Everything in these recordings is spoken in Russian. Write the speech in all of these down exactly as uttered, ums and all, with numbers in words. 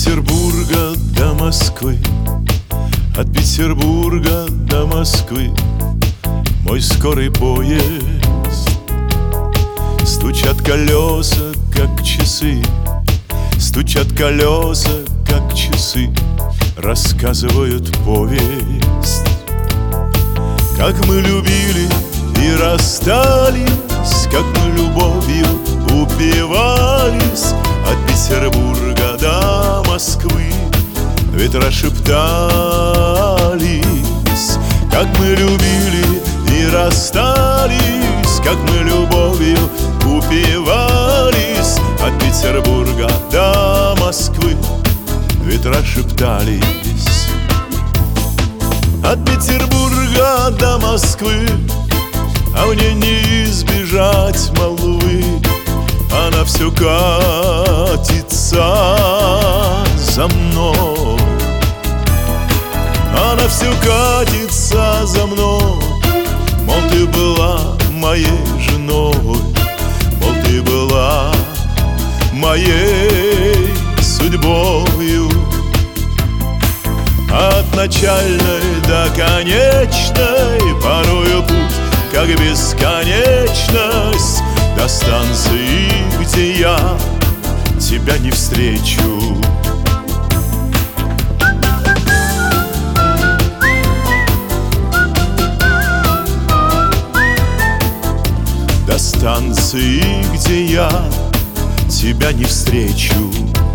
Петербурга до Москвы, от Петербурга до Москвы мой скорый поезд. Стучат колеса, как часы, стучат колеса, как часы, рассказывают повесть. Как мы любили и расстались, как мы любовью упивались, от Петербурга до Москвы ветра шептались. Как мы любили и расстались, как мы любовью упивались, от Петербурга до Москвы ветра шептались. От Петербурга до Москвы, а мне не избежать молвы. Она все катится за мной, она все катится за мной. Мол, ты была моей женой, мол, ты была моей судьбою. От начальной до конечной порою путь, как бесконечность, до станции, где я тебя не встречу. До станции, где я тебя не встречу.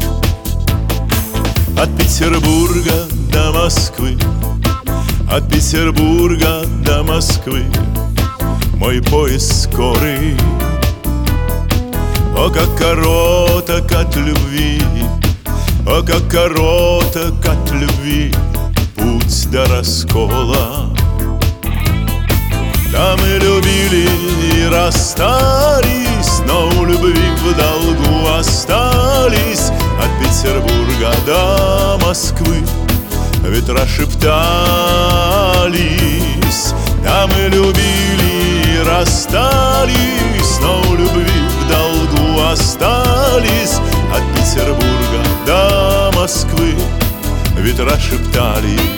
От Петербурга до Москвы, от Петербурга до Москвы мой поезд скорый. О, как короток от любви, о, как короток от любви путь до раскола. Да, мы любили и расстались, но у любви в долгу остались. От Петербурга до Москвы ветра шептались. Да, мы любили и расстались, но у любви в долгу остались. От Петербурга до Москвы ветра шептались.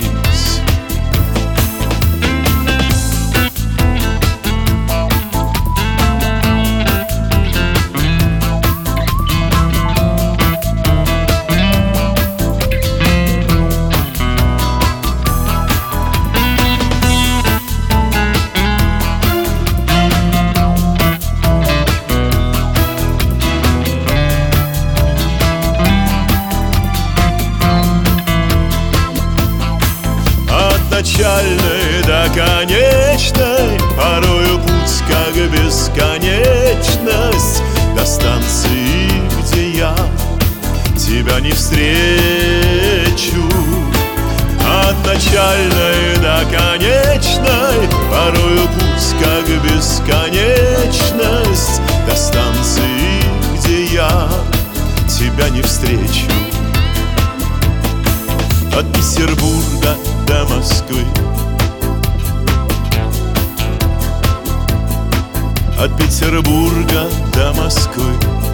Начальной до конечной порою путь, как бесконечность, до станции, где я тебя не встречу. От начальной до конечной порою путь, как бесконечность, до станции, где я тебя не встречу. От Петербурга до Москвы, от Петербурга до Москвы